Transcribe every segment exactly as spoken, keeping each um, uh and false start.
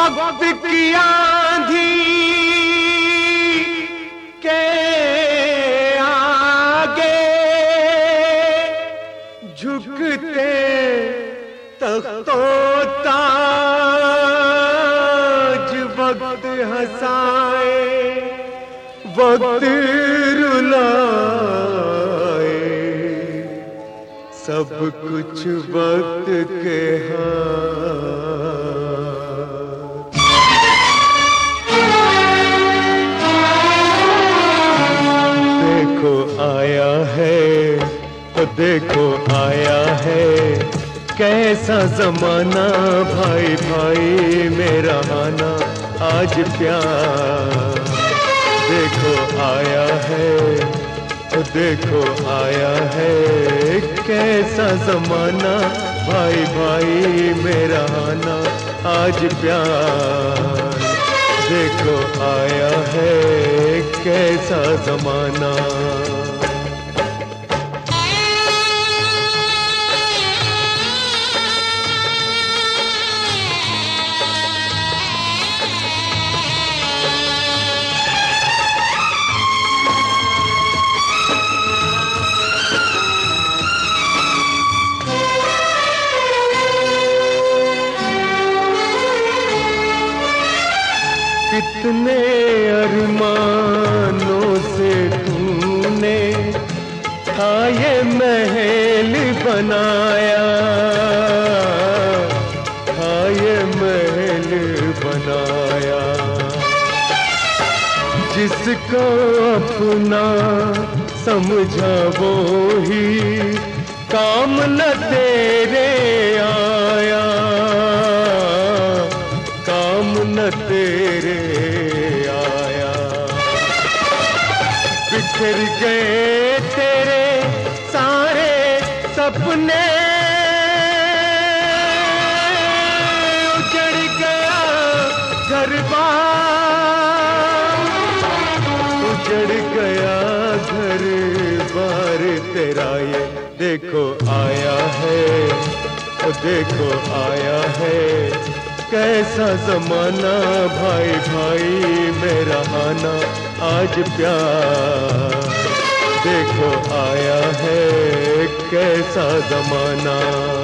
वक्त की आंधी के आगे झुकते तख्तो ताज, वक्त हंसाए वक्त रुलाए, सब कुछ वक्त के हाथ। देखो आया है तो देखो आया है कैसा जमाना, भाई भाई मेरा आना आज प्यार। देखो आया है तो देखो आया है कैसा जमाना, भाई भाई मेरा आना आज प्यार। देखो आया है कैसा जमाना। कितने अरमानों से तूने था ये महल बनाया, था ये महल बनाया। जिसको अपना समझा वो ही काम न तेरे आया, काम न तेरे आया। बिखर गए तेरे सारे सपने, उजड़ गया घर-बार, उजड़ गया घर-बार तेरा। ये देखो आया है तो देखो आया है कैसा जमाना, भाई भाई मेरा आना आज प्यार। देखो आया है कैसा जमाना।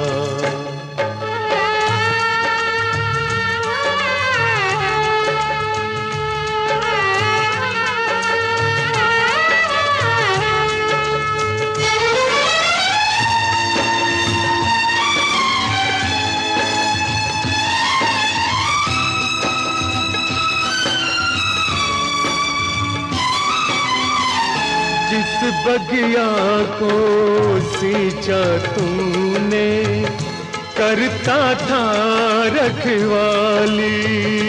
जिस बगिया को सींचा तूने करता था रखवाली,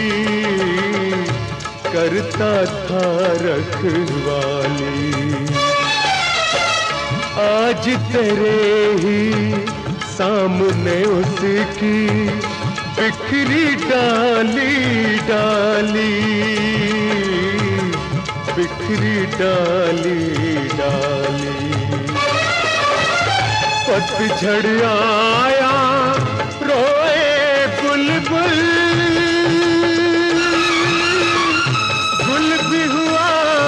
करता था रखवाली। आज तेरे ही सामने उसकी बिखरी डाली डाली, बिखरी डाली डाली। पतझड़ आया रोए बुलबुल, गुल भी हुआ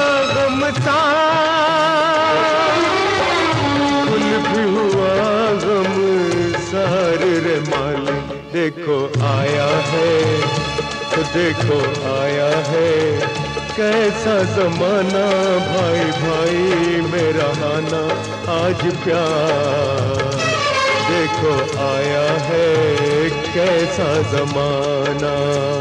गमसार, गुल भी हुआ गमसार रे माली। देखो आया है तो देखो आया है कैसा जमाना, भाई भाई मेरा आना आज प्यार। देखो आया है कैसा जमाना।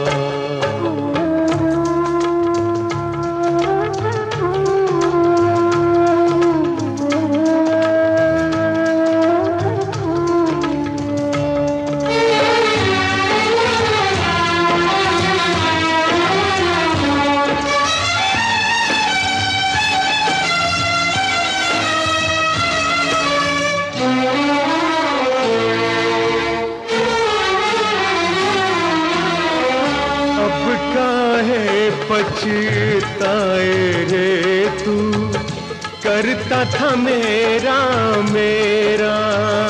पछताए रे तू करता था मेरा मेरा,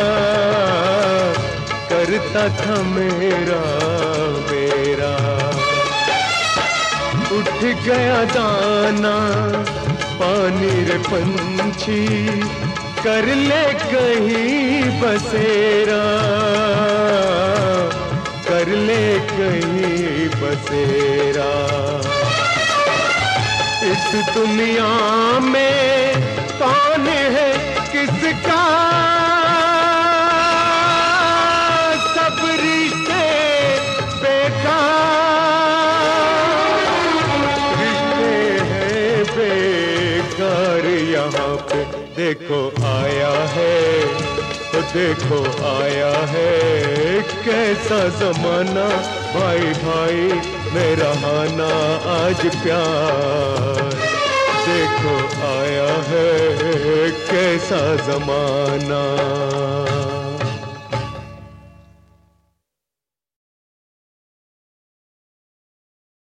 करता था मेरा मेरा। उठ गया दाना पानी रे पंछी, कर ले कहीं बसेरा, कर ले कहीं बसेरा। इस दुनिया में कौन है किसका, सब रिश्ते बेकार, रिश्ते हैं बेकार। यहाँ पे देखो आया है, तो देखो आया है कैसा जमाना, भाई भाई में रहाना आज प्यार। देखो आया है कैसा जमाना।